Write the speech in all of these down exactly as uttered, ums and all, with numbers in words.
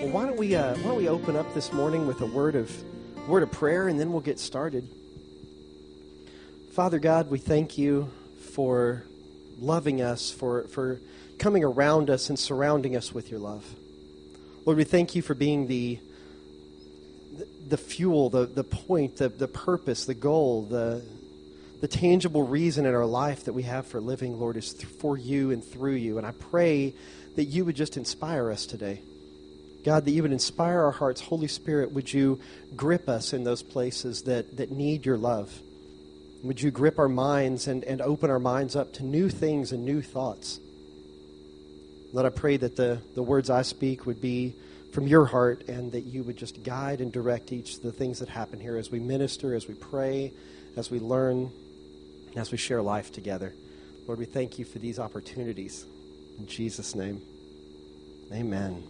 Well, why don't we uh, why don't we open up this morning with a word of word of prayer, and then we'll get started. Father God, we thank you for loving us, for for coming around us and surrounding us with your love. Lord, we thank you for being the the, the fuel, the the point, the the purpose, the goal, the the tangible reason in our life that we have for living, Lord, is th- for you and through you. And I pray that you would just inspire us today. God, that you would inspire our hearts. Holy Spirit, would you grip us in those places that, that need your love? Would you grip our minds and, and open our minds up to new things and new thoughts? Lord, I pray that the, the words I speak would be from your heart, and that you would just guide and direct each of the things that happen here as we minister, as we pray, as we learn, and as we share life together. Lord, we thank you for these opportunities. In Jesus' name, amen.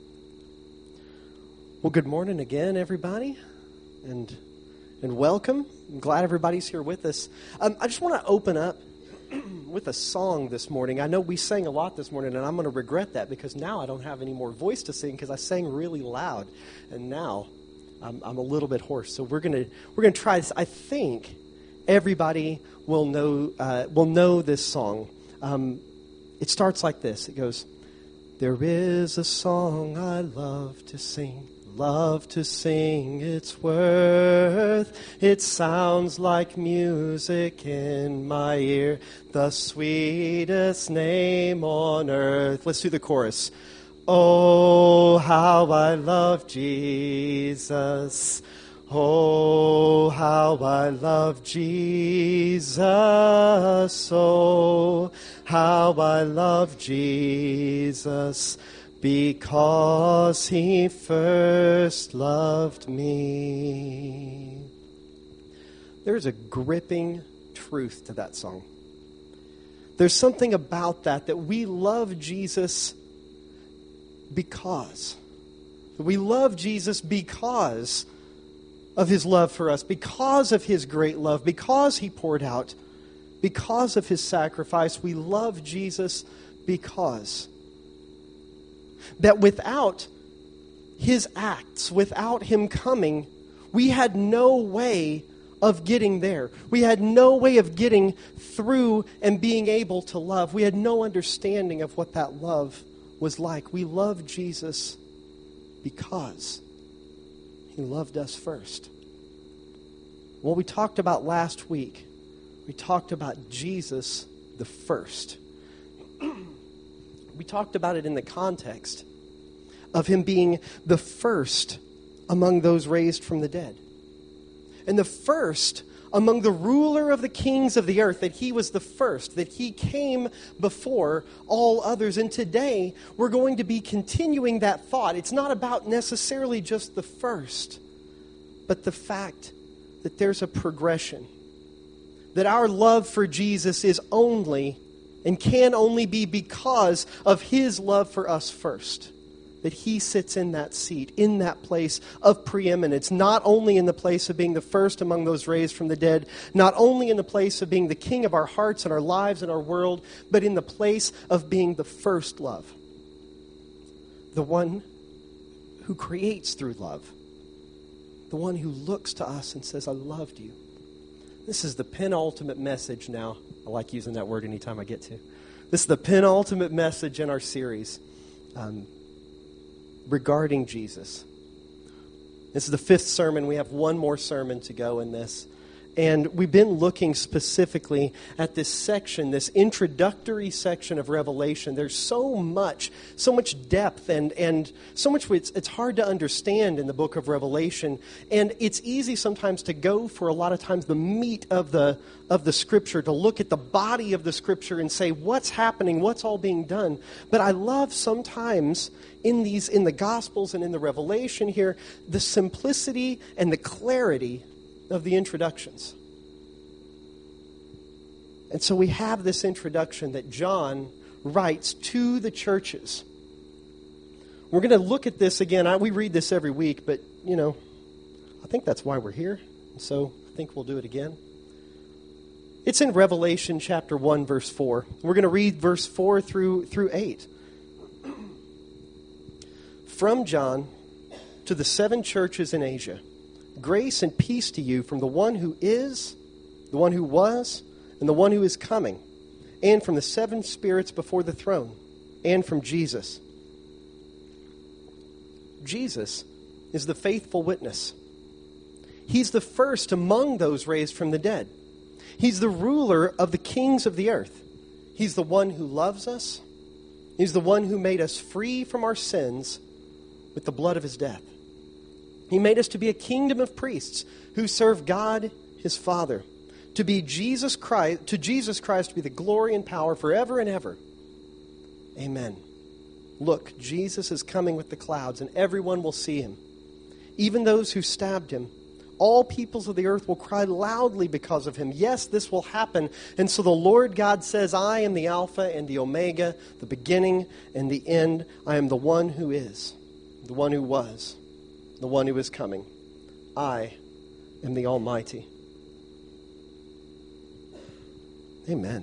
Well, good morning again, everybody, and and welcome. I'm glad everybody's here with us. Um, I just want to open up with a song this morning. I know we sang a lot this morning, and I'm going to regret that because now I don't have any more voice to sing because I sang really loud, and now I'm, I'm a little bit hoarse. So we're gonna we're gonna try this. I think everybody will know uh, will know this song. Um, it starts like this. It goes, "There is a song I love to sing. Love to sing its worth. It sounds like music in my ear, the sweetest name on earth." Let's do the chorus. Oh, how I love Jesus. Oh, how I love Jesus. Oh, how I love Jesus. Because he first loved me. There's a gripping truth to that song. There's something about that, that we love Jesus because. We love Jesus because of his love for us, because of his great love, because he poured out, because of his sacrifice. We love Jesus because. That without his acts, without him coming, we had no way of getting there. We had no way of getting through and being able to love. We had no understanding of what that love was like. We love Jesus because he loved us first. What we talked about last week, we talked about Jesus the first. We talked about it in the context of him being the first among those raised from the dead. And the first among the ruler of the kings of the earth, that he was the first, that he came before all others. And today, we're going to be continuing that thought. It's not about necessarily just the first, but the fact that there's a progression. That our love for Jesus is only and can only be because of his love for us first. That he sits in that seat, in that place of preeminence, not only in the place of being the first among those raised from the dead, not only in the place of being the king of our hearts and our lives and our world, but in the place of being the first love. The one who creates through love. The one who looks to us and says, I loved you. This is the penultimate message now. I like using that word anytime I get to. This is the penultimate message in our series um, regarding Jesus. This is the fifth sermon. We have one more sermon to go in this. And we've been looking specifically at this section, this introductory section of Revelation. There's so much, so much depth and, and so much it's, it's hard to understand in the book of Revelation. And it's easy sometimes to go for a lot of times the meat of the of the Scripture, to look at the body of the Scripture and say, what's happening, what's all being done. But I love sometimes in these, in the Gospels and in the Revelation here, the simplicity and the clarity of the introductions. And so we have this introduction that John writes to the churches. We're going to look at this again. I, we read this every week, but, you know, I think that's why we're here. And so I think we'll do it again. It's in Revelation chapter one, verse four. We're going to read verse four through, through eight. From John to the seven churches in Asia, grace and peace to you from the one who is, the one who was, and the one who is coming, and from the seven spirits before the throne, and from Jesus. Jesus is the faithful witness. He's the first among those raised from the dead. He's the ruler of the kings of the earth. He's the one who loves us. He's the one who made us free from our sins with the blood of his death. He made us to be a kingdom of priests who serve God, his Father. To be Jesus Christ, to Jesus Christ be the glory and power forever and ever. Amen. Look, Jesus is coming with the clouds, and everyone will see him. Even those who stabbed him. All peoples of the earth will cry loudly because of him. Yes, this will happen. And so the Lord God says, I am the Alpha and the Omega, the beginning and the end. I am the one who is, the one who was, the one who is coming. I am the Almighty. Amen.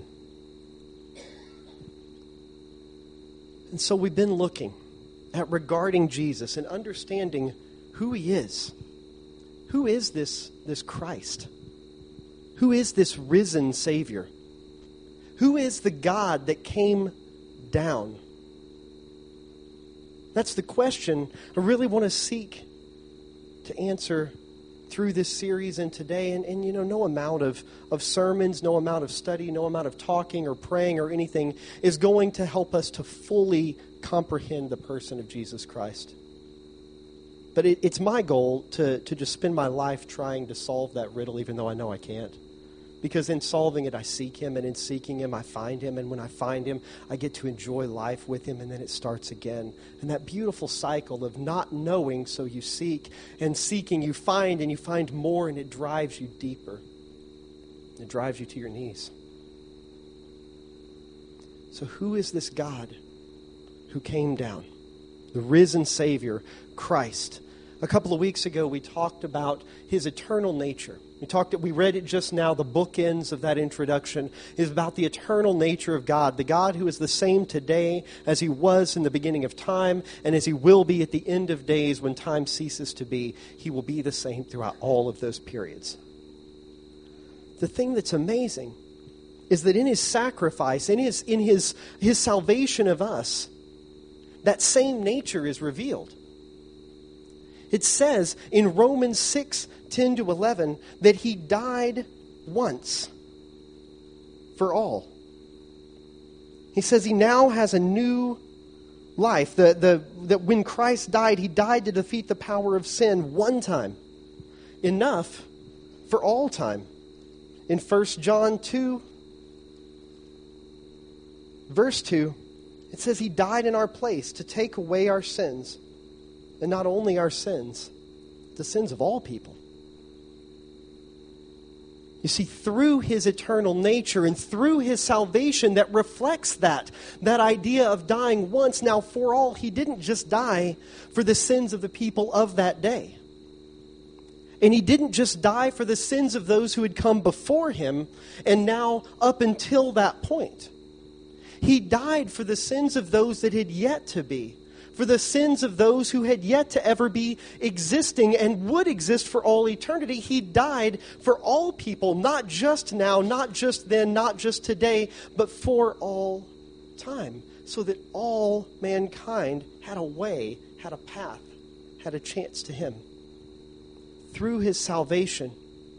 And so we've been looking at regarding Jesus and understanding who he is. Who is this, this Christ? Who is this risen Savior? Who is the God that came down? That's the question I really want to seek to answer through this series and today. And, and you know, no amount of, of sermons, no amount of study, no amount of talking or praying or anything is going to help us to fully comprehend the person of Jesus Christ. But it, it's my goal to, to just spend my life trying to solve that riddle, even though I know I can't. Because in solving it, I seek him, and in seeking him, I find him. And when I find him, I get to enjoy life with him, and then it starts again. And that beautiful cycle of not knowing, so you seek, and seeking, you find, and you find more, and it drives you deeper. It drives you to your knees. So who is this God who came down? The risen Savior, Christ. A couple of weeks ago, we talked about his eternal nature. We talked. We read it just now. The bookends of that introduction is about the eternal nature of God, the God who is the same today as he was in the beginning of time, and as he will be at the end of days when time ceases to be. He will be the same throughout all of those periods. The thing that's amazing is that in his sacrifice, in his in his his salvation of us, that same nature is revealed. It says in Romans six, ten to eleven, that he died once for all. He says he now has a new life. The, the, that when Christ died, he died to defeat the power of sin one time. Enough for all time. In First John two, verse two, it says he died in our place to take away our sins. And not only our sins, the sins of all people. You see, through his eternal nature and through his salvation that reflects that, that idea of dying once, now for all, he didn't just die for the sins of the people of that day. And he didn't just die for the sins of those who had come before him and now up until that point. He died for the sins of those that had yet to be. For the sins of those who had yet to ever be existing and would exist for all eternity. He died for all people, not just now, not just then, not just today, but for all time. So that all mankind had a way, had a path, had a chance to him. Through his salvation,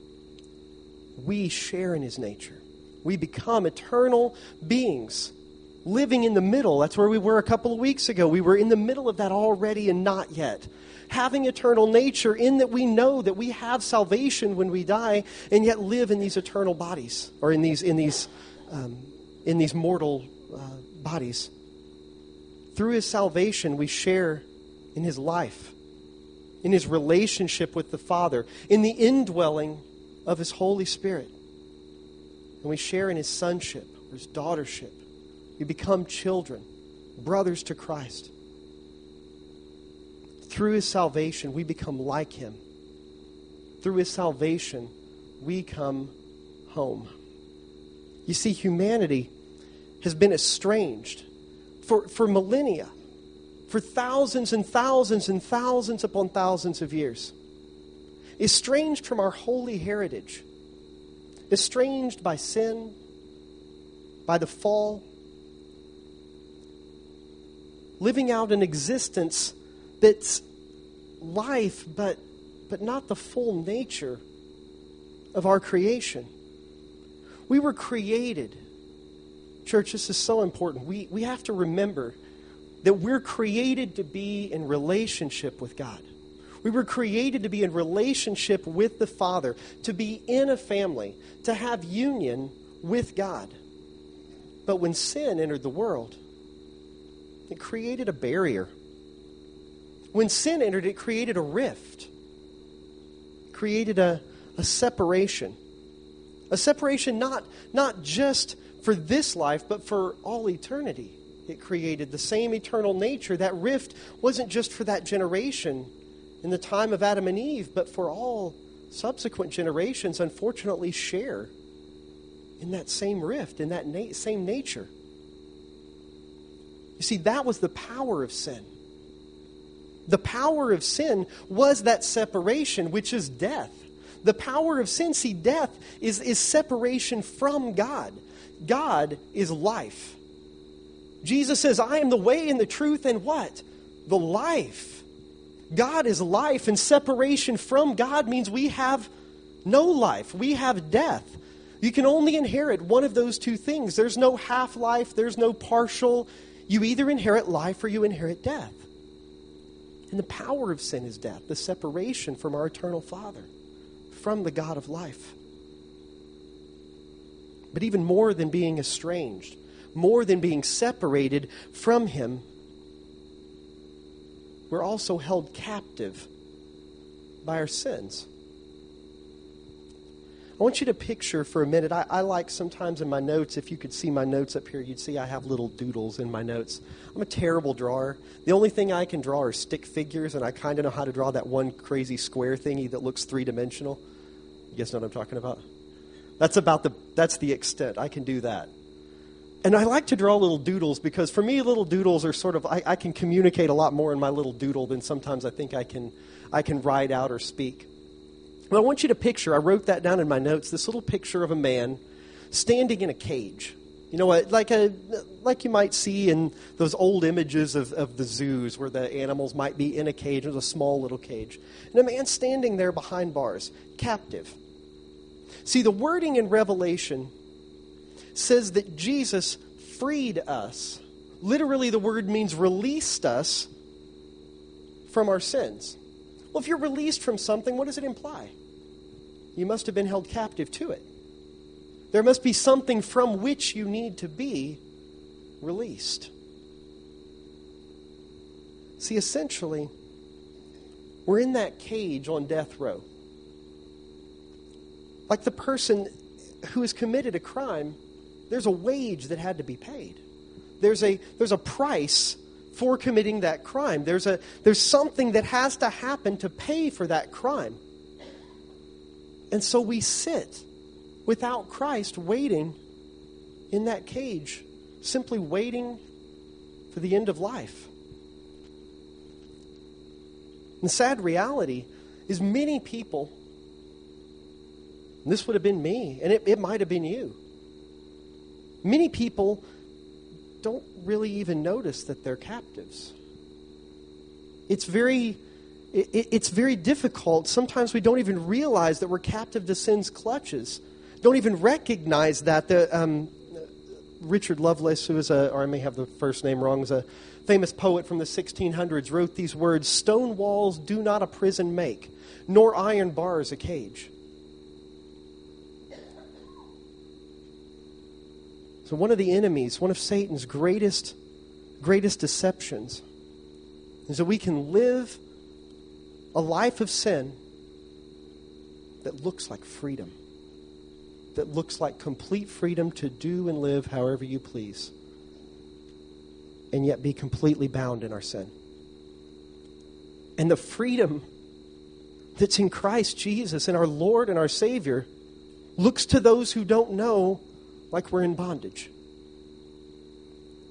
we share in his nature. We become eternal beings. Living in the middle. That's where we were a couple of weeks ago. We were in the middle of that already and not yet. Having eternal nature in that we know that we have salvation when we die and yet live in these eternal bodies. Or in these in these, um, in these mortal uh, bodies. Through his salvation we share in his life. In his relationship with the Father. In the indwelling of his Holy Spirit. And we share in his sonship or his daughtership. We become children, brothers to Christ. Through his salvation, we become like him. Through his salvation, we come home. You see, humanity has been estranged for, for millennia for thousands and thousands and thousands upon thousands of years. Estranged from our holy heritage. Estranged by sin, by the fall. Living out an existence that's life, but, but not the full nature of our creation. We were created. Church, this is so important. We, we have to remember that we're created to be in relationship with God. We were created to be in relationship with the Father, to be in a family, to have union with God. But when sin entered the world, it created a barrier. When sin entered, it created a rift. It created a, a separation. A separation not, not just for this life, but for all eternity. It created the same eternal nature. That rift wasn't just for that generation in the time of Adam and Eve, but for all subsequent generations, unfortunately, share in that same rift, in that na- same nature. You see, that was the power of sin. The power of sin was that separation, which is death. The power of sin, see, death is, is separation from God. God is life. Jesus says, I am the way and the truth and what? The life. God is life, and separation from God means we have no life. We have death. You can only inherit one of those two things. There's no half-life. There's no partial. You either inherit life or you inherit death. And the power of sin is death, the separation from our eternal Father, from the God of life. But even more than being estranged, more than being separated from Him, we're also held captive by our sins. I want you to picture for a minute, I, I like sometimes in my notes, if you could see my notes up here, you'd see I have little doodles in my notes. I'm a terrible drawer. The only thing I can draw are stick figures, and I kind of know how to draw that one crazy square thingy that looks three-dimensional. You guys know what I'm talking about? That's about the, that's the extent. I can do that. And I like to draw little doodles because for me, little doodles are sort of, I, I can communicate a lot more in my little doodle than sometimes I think I can, I can write out or speak. But I want you to picture, I wrote that down in my notes, this little picture of a man standing in a cage. You know what, like a like you might see in those old images of, of the zoos where the animals might be in a cage, there's a small little cage. And a man standing there behind bars, captive. See, the wording in Revelation says that Jesus freed us. Literally, the word means released us from our sins. Well, if you're released from something, what does it imply? You must have been held captive to it. There must be something from which you need to be released. See, essentially, we're in that cage on death row. Like the person who has committed a crime, there's a wage that had to be paid. There's a, there's a price for committing that crime. There's a there's something that has to happen to pay for that crime. And so we sit without Christ waiting in that cage, simply waiting for the end of life. And the sad reality is many people, and this would have been me, and it, it might have been you, many people don't really even notice that they're captives. It's very, it, it's very difficult. Sometimes we don't even realize that we're captive to sin's clutches. Don't even recognize that. The um, Richard Lovelace, who is a, or I may have the first name wrong, is a famous poet from the sixteen hundreds, wrote these words: "Stone walls do not a prison make, nor iron bars a cage." So one of the enemies, one of Satan's greatest, greatest deceptions is that we can live a life of sin that looks like freedom, that looks like complete freedom to do and live however you please, and yet be completely bound in our sin. And the freedom that's in Christ Jesus and our Lord and our Savior looks to those who don't know like we're in bondage.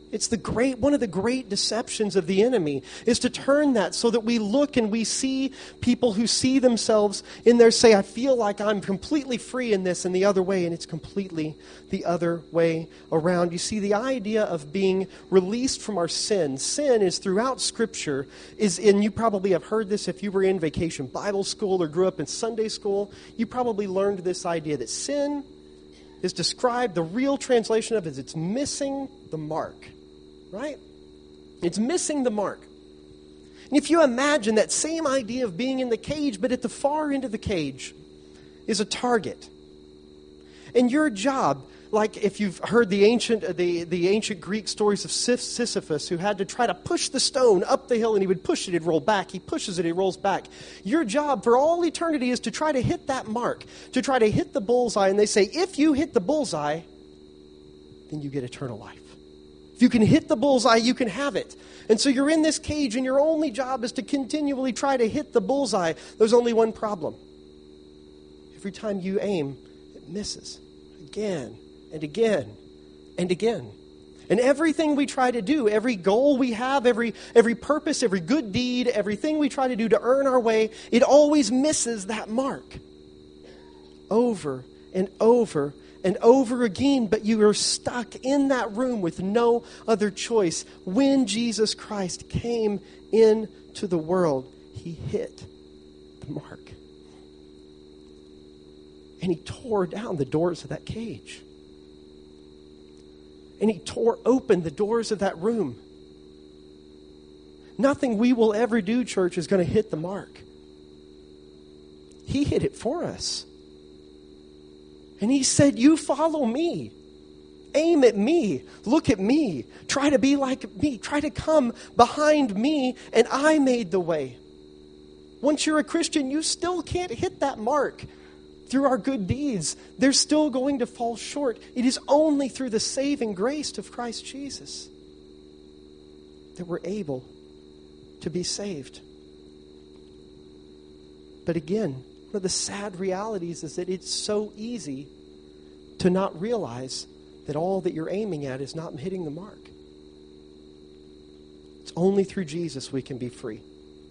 It's the great, one of the great deceptions of the enemy is to turn that so that we look and we see people who see themselves in there say, I feel like I'm completely free in this and the other way, and it's completely the other way around. You see, the idea of being released from our sin, sin is throughout Scripture, is, and you probably have heard this if you were in Vacation Bible School or grew up in Sunday school, you probably learned this idea that sin is described, the real translation of it is it's missing the mark. Right? It's missing the mark. And if you imagine that same idea of being in the cage, but at the far end of the cage is a target. And your job, like if you've heard the ancient the, the ancient Greek stories of Sisyphus, who had to try to push the stone up the hill, and he would push it, it'd roll back. He pushes it, it rolls back. Your job for all eternity is to try to hit that mark, to try to hit the bullseye. And they say, if you hit the bullseye, then you get eternal life. If you can hit the bullseye, you can have it. And so you're in this cage, and your only job is to continually try to hit the bullseye. There's only one problem. Every time you aim, it misses. Again and again and again. And everything we try to do, every goal we have, every, every purpose, every good deed, everything we try to do to earn our way, it always misses that mark. Over and over and over again, but you are stuck in that room with no other choice. When Jesus Christ came into the world, he hit the mark. And he tore down the doors of that cage. And he tore open the doors of that room. Nothing we will ever do, church, is going to hit the mark. He hit it for us. And he said, you follow me. Aim at me. Look at me. Try to be like me. Try to come behind me, and I made the way. Once you're a Christian, you still can't hit that mark through our good deeds. They're still going to fall short. It is only through the saving grace of Christ Jesus that we're able to be saved. But again, one of the sad realities is that it's so easy to not realize that all that you're aiming at is not hitting the mark. It's only through Jesus we can be free.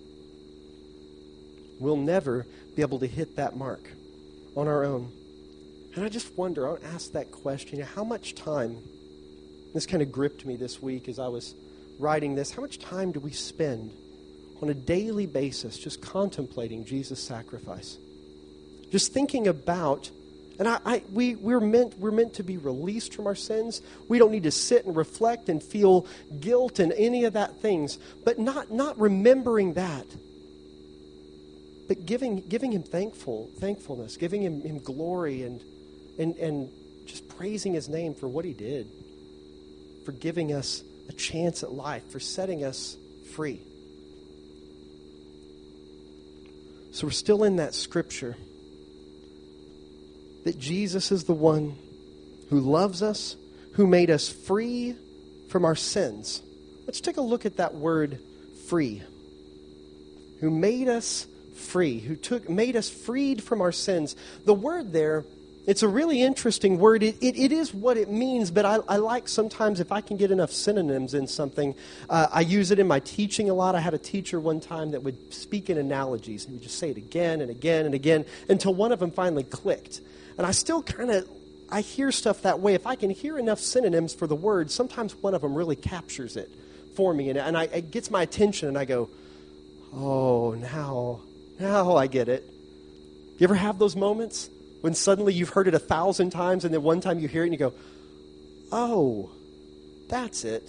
We'll never be able to hit that mark on our own. And I just wonder, I'll ask that question, how much time, this kind of gripped me this week as I was writing this, how much time do we spend on a daily basis just contemplating Jesus' sacrifice? Just thinking about, and I, I we we're meant we're meant to be released from our sins. We don't need to sit and reflect and feel guilt and any of that things, but not not remembering that. But giving giving him thankful thankfulness, giving him, him glory and and and just praising his name for what he did, for giving us a chance at life, for setting us free. So we're still in that scripture that Jesus is the one who loves us, who made us free from our sins. Let's take a look at that word free. Who made us free, who took made us freed from our sins. The word there, it's a really interesting word. It, it, it is what it means, but I, I like sometimes if I can get enough synonyms in something, uh, I use it in my teaching a lot. I had a teacher one time that would speak in analogies. He would just say it again and again and again until one of them finally clicked. And I still kind of, I hear stuff that way. If I can hear enough synonyms for the word, sometimes one of them really captures it for me. And, and I, it gets my attention and I go, oh, now, now I get it. You ever have those moments when suddenly you've heard it a thousand times and then one time you hear it and you go, oh, that's it.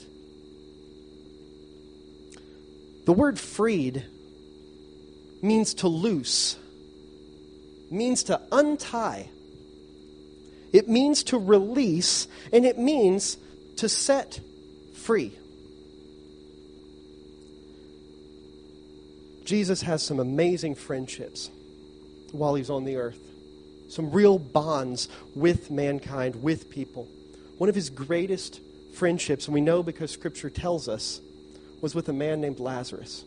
The word freed means to loose, means to untie. It means to release, and it means to set free. Jesus has some amazing friendships while he's on the earth. Some real bonds with mankind, with people. One of his greatest friendships, and we know because Scripture tells us, was with a man named Lazarus.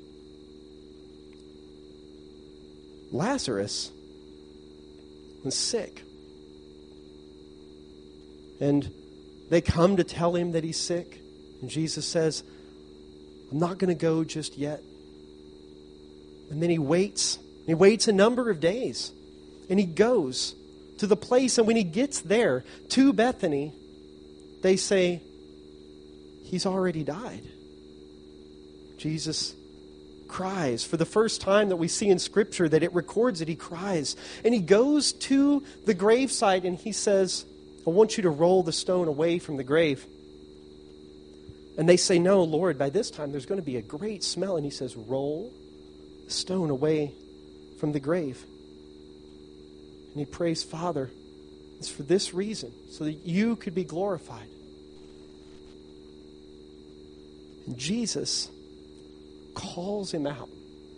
Lazarus was sick. And they come to tell him that he's sick. And Jesus says, I'm not going to go just yet. And then he waits. He waits a number of days. And he goes to the place. And when he gets there to Bethany, they say, he's already died. Jesus cries. For the first time that we see in Scripture that it records it, he cries. And he goes to the gravesite and he says, I want you to roll the stone away from the grave. And they say, no, Lord, by this time there's going to be a great smell. And he says, roll the stone away from the grave. And he prays, Father, it's for this reason, so that you could be glorified. And Jesus calls him out.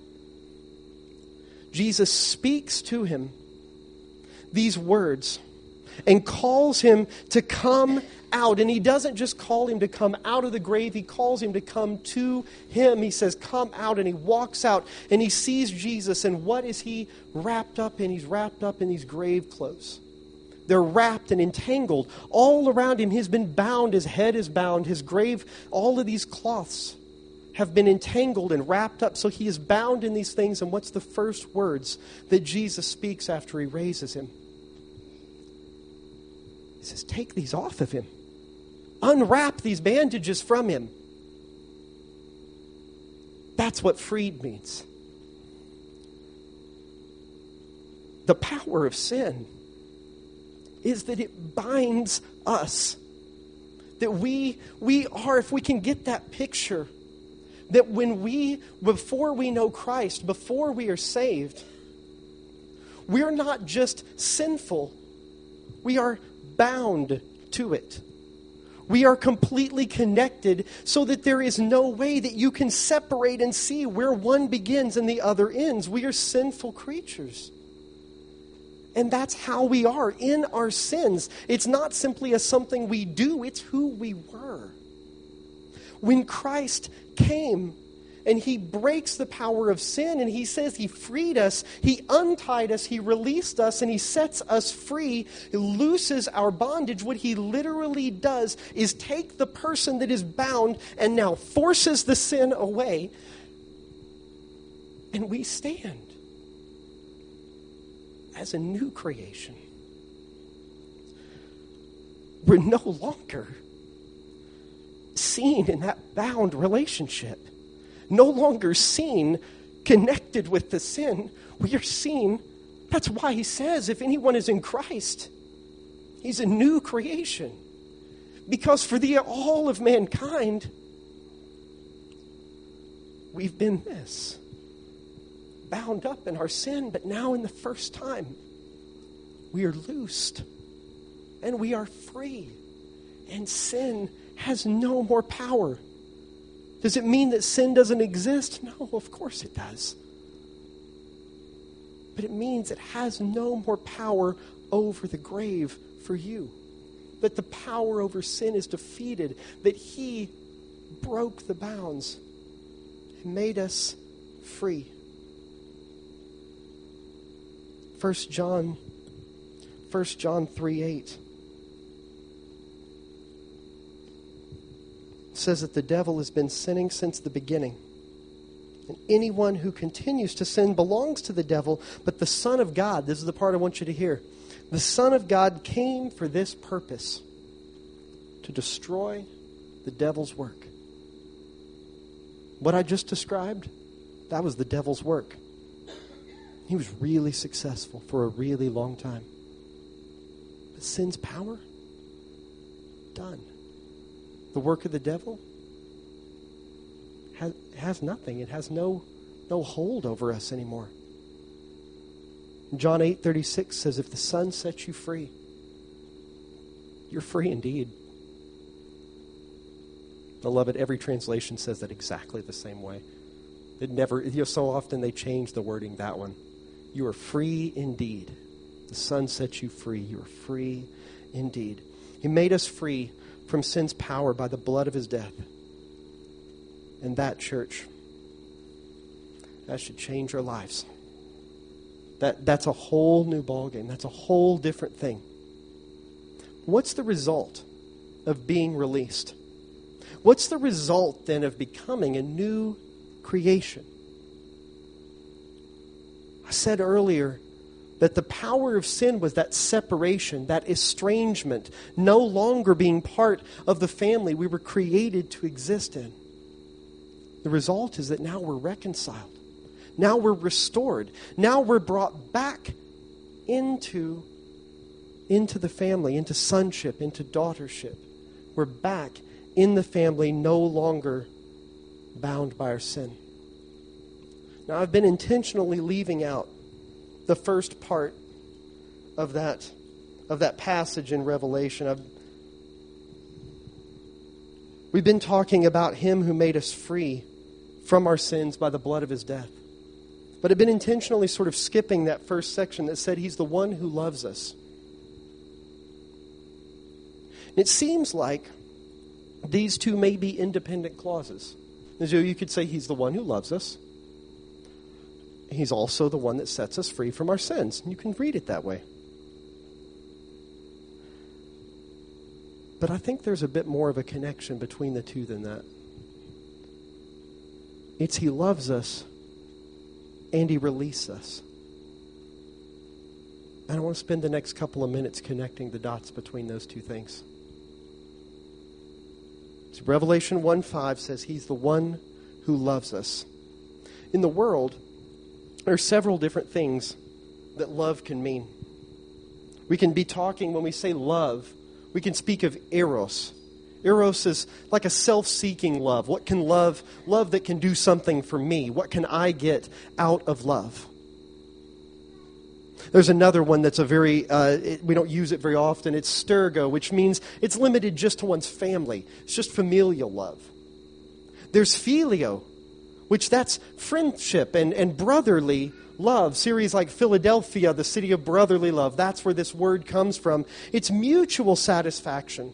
Jesus speaks to him these words and calls him to come out. And he doesn't just call him to come out of the grave. He calls him to come to him. He says, come out. And he walks out and he sees Jesus. And what is he wrapped up in? He's wrapped up in these grave clothes. They're wrapped and entangled all around him. He's been bound. His head is bound. His grave, all of these cloths have been entangled and wrapped up. So he is bound in these things. And what's the first words that Jesus speaks after he raises him? He says, take these off of him. Unwrap these bandages from him. That's what freed means. The power of sin is that it binds us. That we, we are, if we can get that picture, that when we, before we know Christ, before we are saved, we're not just sinful, we are bound to it. We are completely connected so that there is no way that you can separate and see where one begins and the other ends. We are sinful creatures. And that's how we are in our sins. It's not simply a something we do, it's who we were. When Christ came and he breaks the power of sin and he says he freed us, he untied us, he released us, and he sets us free, he looses our bondage, what he literally does is take the person that is bound and now forces the sin away, and we stand as a new creation. We're no longer seen in that bound relationship. No longer seen connected with the sin. We are seen. That's why he says if anyone is in Christ, he's a new creation. Because for the all of mankind, we've been this. Bound up in our sin, but now in the first time, we are loosed and we are free. And sin has no more power. Does it mean that sin doesn't exist? No, of course it does. But it means it has no more power over the grave for you. That the power over sin is defeated. That he broke the bounds and made us free. First John, First John three eight. Says that the devil has been sinning since the beginning. And anyone who continues to sin belongs to the devil, but the Son of God, this is the part I want you to hear, the Son of God came for this purpose, to destroy the devil's work. What I just described, that was the devil's work. He was really successful for a really long time. But sin's power, done. The work of the devil has, has nothing. It has no, no hold over us anymore. John eight thirty-six says, if the Son sets you free, you're free indeed. Beloved, every translation says that exactly the same way. It never, you know, so often they change the wording, that one. You are free indeed. The Son sets you free. You are free indeed. He made us free from sin's power by the blood of his death. And that, church, that should change our lives. That, that's a whole new ballgame. That's a whole different thing. What's the result of being released? What's the result then of becoming a new creation? I said earlier that the power of sin was that separation, that estrangement, no longer being part of the family we were created to exist in. The result is that now we're reconciled. Now we're restored. Now we're brought back into, into the family, into sonship, into daughtership. We're back in the family, no longer bound by our sin. Now, I've been intentionally leaving out the first part of that, of that passage in Revelation. I've, we've been talking about Him who made us free from our sins by the blood of His death. But I've been intentionally sort of skipping that first section that said He's the one who loves us. And it seems like these two may be independent clauses. So you could say He's the one who loves us. He's also the one that sets us free from our sins. You can read it that way. But I think there's a bit more of a connection between the two than that. It's He loves us and He releases us. And I want to spend the next couple of minutes connecting the dots between those two things. So Revelation one five says He's the one who loves us. In the world, there are several different things that love can mean. We can be talking, when we say love, we can speak of eros. Eros is like a self-seeking love. What can love, love that can do something for me? What can I get out of love? There's another one that's a very, uh, it, we don't use it very often. It's stergo, which means it's limited just to one's family. It's just familial love. There's filio, which that's friendship and, and brotherly love. Series like Philadelphia, the city of brotherly love. That's where this word comes from. It's mutual satisfaction.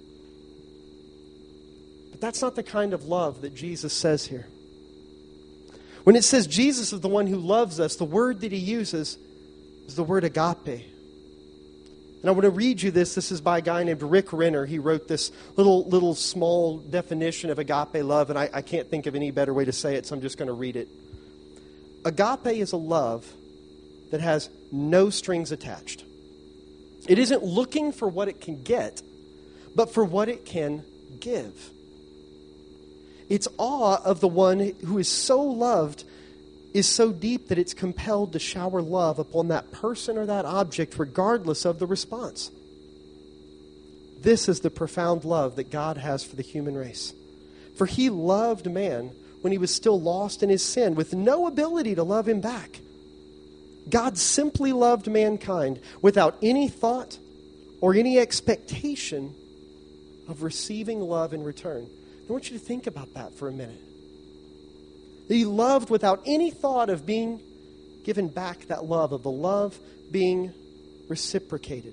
But that's not the kind of love that Jesus says here. When it says Jesus is the one who loves us, the word that He uses is the word agape. And I want to read you this. This is by a guy named Rick Renner. He wrote this little little small definition of agape love, and I, I can't think of any better way to say it, so I'm just going to read it. Agape is a love that has no strings attached. It isn't looking for what it can get, but for what it can give. Its awe of the one who is so loved is so deep that it's compelled to shower love upon that person or that object regardless of the response. This is the profound love that God has for the human race. For He loved man when he was still lost in his sin with no ability to love him back. God simply loved mankind without any thought or any expectation of receiving love in return. I want you to think about that for a minute. He loved without any thought of being given back that love, of the love being reciprocated.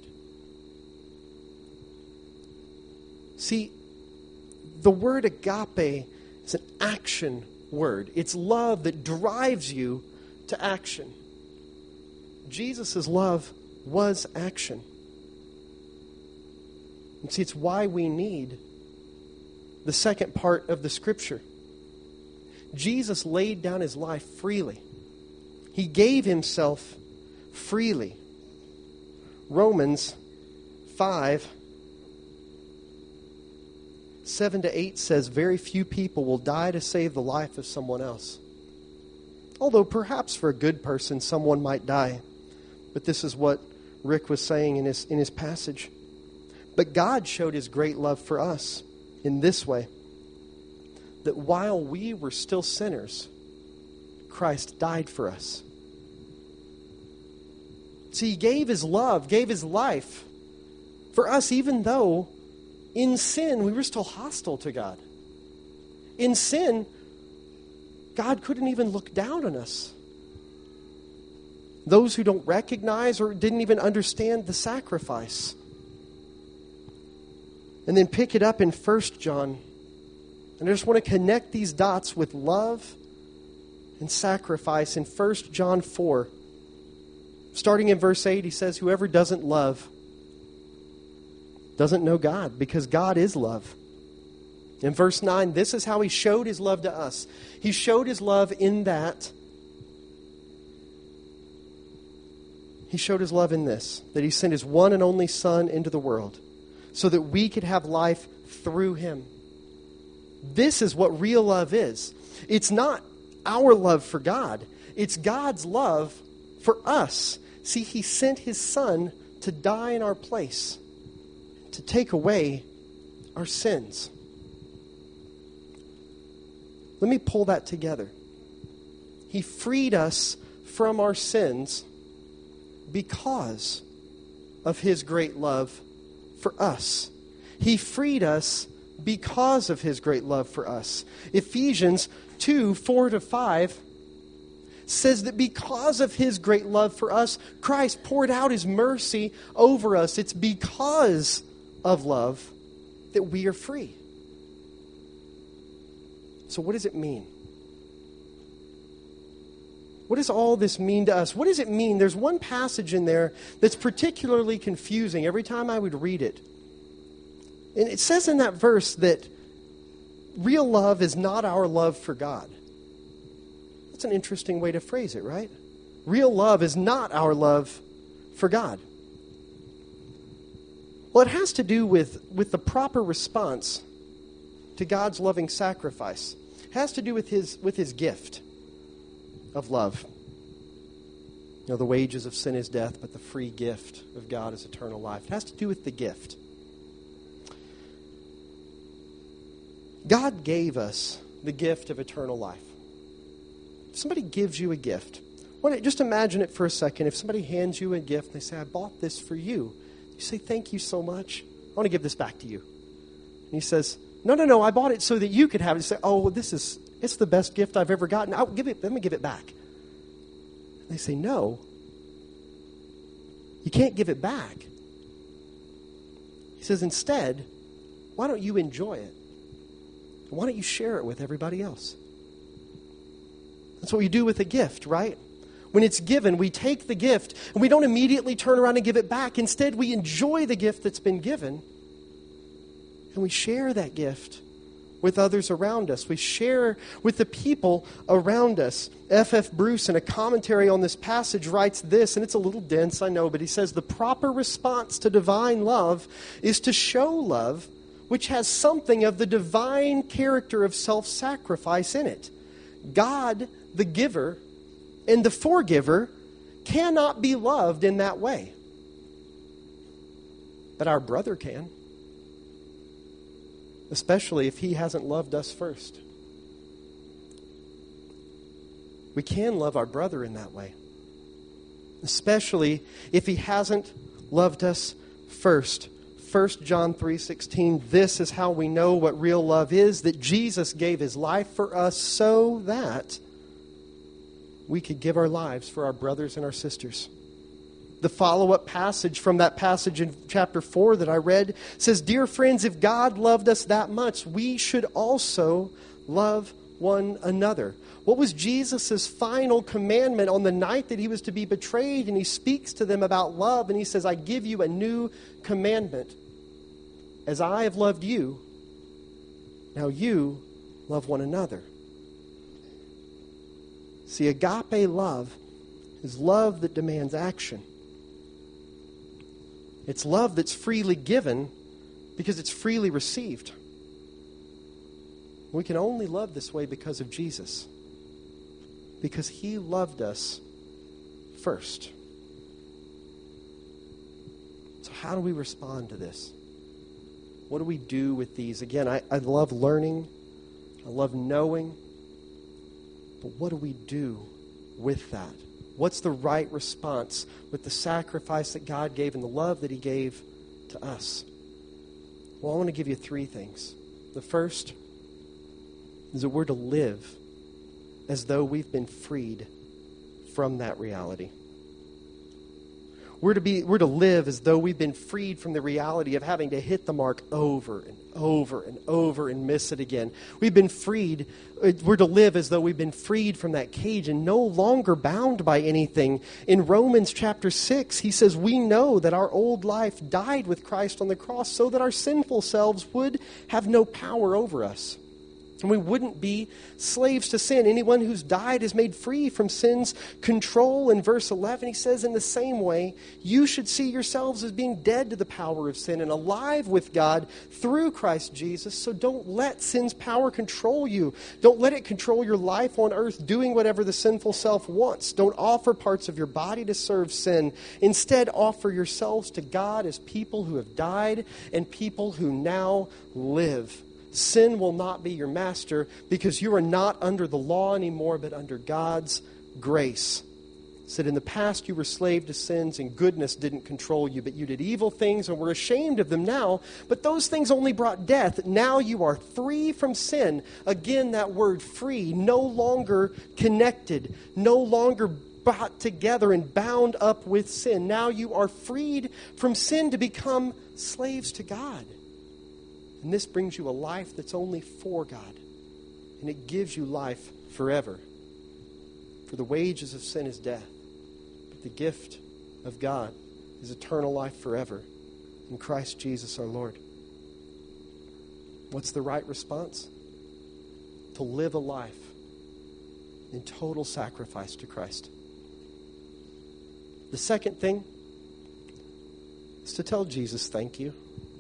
See, the word agape is an action word. It's love that drives you to action. Jesus' love was action. And see, it's why we need the second part of the Scripture. Jesus laid down His life freely. He gave Himself freely. Romans five, seven to eight says, very few people will die to save the life of someone else. Although perhaps for a good person, someone might die. But this is what Rick was saying in his, in his passage. But God showed His great love for us in this way, that while we were still sinners, Christ died for us. See, He gave His love, gave His life for us, even though in sin we were still hostile to God. In sin, God couldn't even look down on us. Those who don't recognize or didn't even understand the sacrifice. And then pick it up in First John. And I just want to connect these dots with love and sacrifice in First John four. Starting in verse eight, he says, whoever doesn't love doesn't know God, because God is love. In verse nine, this is how he showed his love to us. He showed his love in that He showed his love in this, that he sent his one and only Son into the world so that we could have life through him. This is what real love is. It's not our love for God. It's God's love for us. See, he sent his Son to die in our place, to take away our sins. Let me pull that together. He freed us from our sins because of his great love for us. He freed us because of his great love for us. Ephesians two, four to five says that because of his great love for us, Christ poured out his mercy over us. It's because of love that we are free. So what does it mean? What does all this mean to us? What does it mean? There's one passage in there that's particularly confusing every time I would read it. And it says in that verse that real love is not our love for God. That's an interesting way to phrase it, right? Real love is not our love for God. Well, it has to do with, with the proper response to God's loving sacrifice. It has to do with his, with his gift of love. You know, the wages of sin is death, but the free gift of God is eternal life. It has to do with the gift. God gave us the gift of eternal life. If somebody gives you a gift, what, just imagine it for a second. If somebody hands you a gift and they say, I bought this for you. You say, thank you so much. I want to give this back to you. And he says, no, no, no, I bought it so that you could have it. You say, oh, well, this is, it's the best gift I've ever gotten. I'll give it, let me give it back. And they say, no, you can't give it back. He says, instead, why don't you enjoy it? Why don't you share it with everybody else? That's what we do with a gift, right? When it's given, we take the gift and we don't immediately turn around and give it back. Instead, we enjoy the gift that's been given and we share that gift with others around us. We share with the people around us. F F Bruce, in a commentary on this passage, writes this, and it's a little dense, I know, but he says, the proper response to divine love is to show love which has something of the divine character of self-sacrifice in it. God, the giver, and the forgiver cannot be loved in that way. But our brother can. Especially if he hasn't loved us first. We can love our brother in that way. Especially if he hasn't loved us first. First John three sixteen, this is how we know what real love is, that Jesus gave his life for us so that we could give our lives for our brothers and our sisters. The follow-up passage from that passage in chapter four that I read says, dear friends, if God loved us that much, we should also love one another. What was Jesus' final commandment on the night that he was to be betrayed? And he speaks to them about love, and he says, I give you a new commandment. As I have loved you, now you love one another. See, agape love is love that demands action. It's love that's freely given because it's freely received. We can only love this way because of Jesus. Because he loved us first. So how do we respond to this? What do we do with these? Again, I, I love learning. I love knowing. But what do we do with that? What's the right response with the sacrifice that God gave and the love that he gave to us? Well, I want to give you three things. The first is that we're to live as though we've been freed from that reality. We're to be, we're to live as though we've been freed from the reality of having to hit the mark over and over and over and miss it again. We've been freed. We're to live as though we've been freed from that cage and no longer bound by anything. In Romans chapter six, he says, we know that our old life died with Christ on the cross so that our sinful selves would have no power over us. And we wouldn't be slaves to sin. Anyone who's died is made free from sin's control. In verse eleven, he says, in the same way, you should see yourselves as being dead to the power of sin and alive with God through Christ Jesus. So don't let sin's power control you. Don't let it control your life on earth, doing whatever the sinful self wants. Don't offer parts of your body to serve sin. Instead, offer yourselves to God as people who have died and people who now live. Sin will not be your master because you are not under the law anymore, but under God's grace. It said in the past you were slave to sins and goodness didn't control you, but you did evil things and were ashamed of them now. But those things only brought death. Now you are free from sin. Again, that word free, no longer connected, no longer brought together and bound up with sin. Now you are freed from sin to become slaves to God. And this brings you a life that's only for God. And it gives you life forever. For the wages of sin is death. But the gift of God is eternal life forever in Christ Jesus our Lord. What's the right response? To live a life in total sacrifice to Christ. The second thing is to tell Jesus thank you.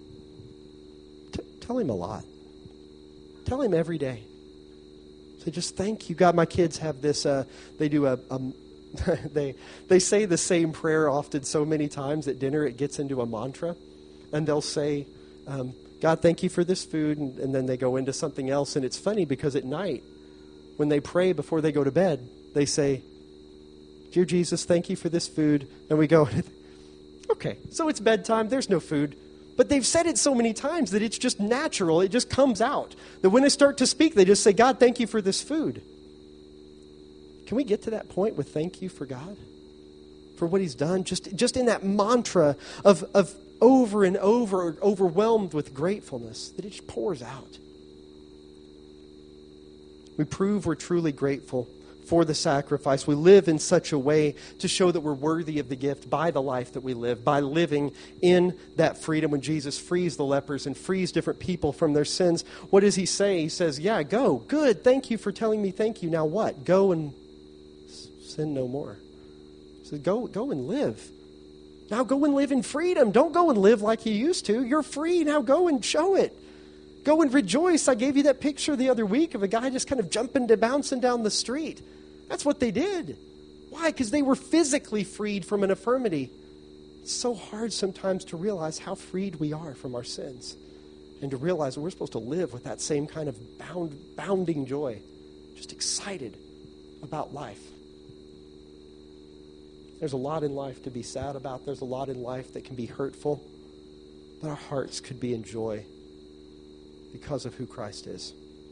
Tell him a lot. Tell him every day. Say, just thank you, God. My kids have this, uh, they do a, a they they say the same prayer often so many times at dinner it gets into a mantra. And they'll say, um, God, thank you for this food. And, and then they go into something else. And it's funny because at night, when they pray before they go to bed, they say, Dear Jesus, thank you for this food. And we go, okay, so it's bedtime. There's no food. But they've said it so many times that it's just natural. It just comes out. That when they start to speak, they just say, God, thank you for this food. Can we get to that point with thank you for God? For what he's done? Just, just in that mantra of, of over and over, overwhelmed with gratefulness, that it just pours out. We prove we're truly grateful for the sacrifice. We live in such a way to show that we're worthy of the gift by the life that we live, by living in that freedom. When Jesus frees the lepers and frees different people from their sins, what does he say? He says, yeah, go. Good. Thank you for telling me thank you. Now what? Go and sin no more. He says, go, go and live. Now go and live in freedom. Don't go and live like you used to. You're free. Now go and show it. Go and rejoice. I gave you that picture the other week of a guy just kind of jumping to bouncing down the street. That's what they did. Why? Because they were physically freed from an infirmity. It's so hard sometimes to realize how freed we are from our sins and to realize that we're supposed to live with that same kind of bound, bounding joy, just excited about life. There's a lot in life to be sad about. There's a lot in life that can be hurtful, but our hearts could be in joy because of who Christ is.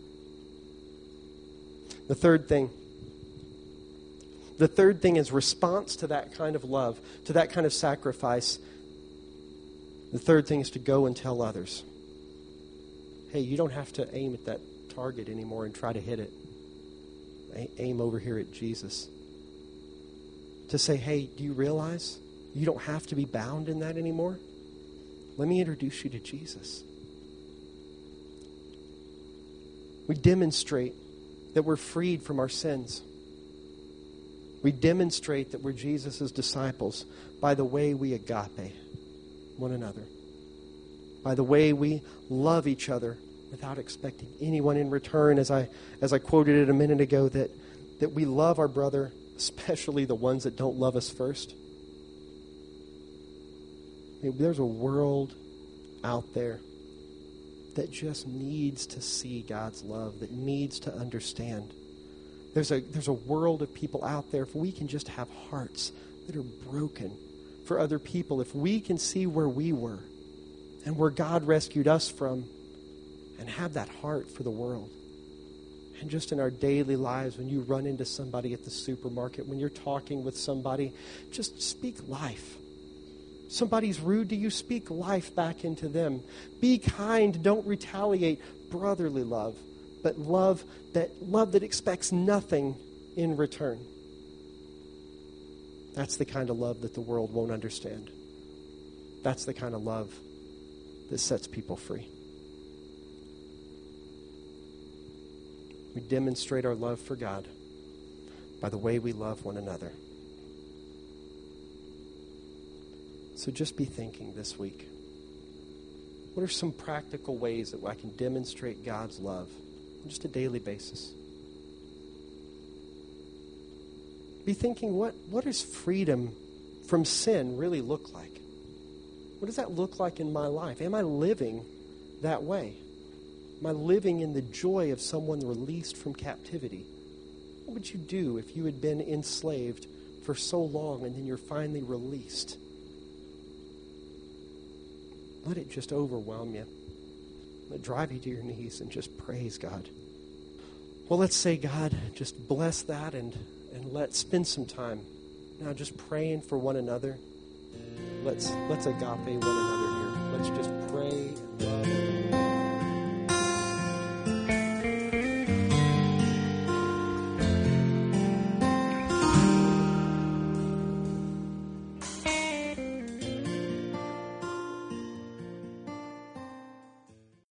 The third thing The third thing is response to that kind of love, to that kind of sacrifice. The third thing is to go and tell others. Hey, you don't have to aim at that target anymore and try to hit it. Aim over here at Jesus. To say, hey, do you realize you don't have to be bound in that anymore? Let me introduce you to Jesus. We demonstrate that we're freed from our sins. We demonstrate that we're Jesus' disciples by the way we agape one another, by the way we love each other without expecting anyone in return. As I as I quoted it a minute ago, that, that we love our brother, especially the ones that don't love us first. I mean, there's a world out there that just needs to see God's love, that needs to understand. There's a there's a world of people out there. If we can just have hearts that are broken for other people, if we can see where we were and where God rescued us from and have that heart for the world. And just in our daily lives, when you run into somebody at the supermarket, when you're talking with somebody, just speak life. Somebody's rude to you, speak life back into them. Be kind, don't retaliate. Brotherly love, but love that love that expects nothing in return. That's the kind of love that the world won't understand. That's the kind of love that sets people free. We demonstrate our love for God by the way we love one another. So just be thinking this week, what are some practical ways that I can demonstrate God's love on just a daily basis? Be thinking, what, what does freedom from sin really look like? What does that look like in my life? Am I living that way? Am I living in the joy of someone released from captivity? What would you do if you had been enslaved for so long and then you're finally released? Let it just overwhelm you. Let it drive you to your knees and just praise God. Well, let's say, God, just bless that and, and let's spend some time now just praying for one another. Let's, let's agape one another here. Let's just pray and love one another.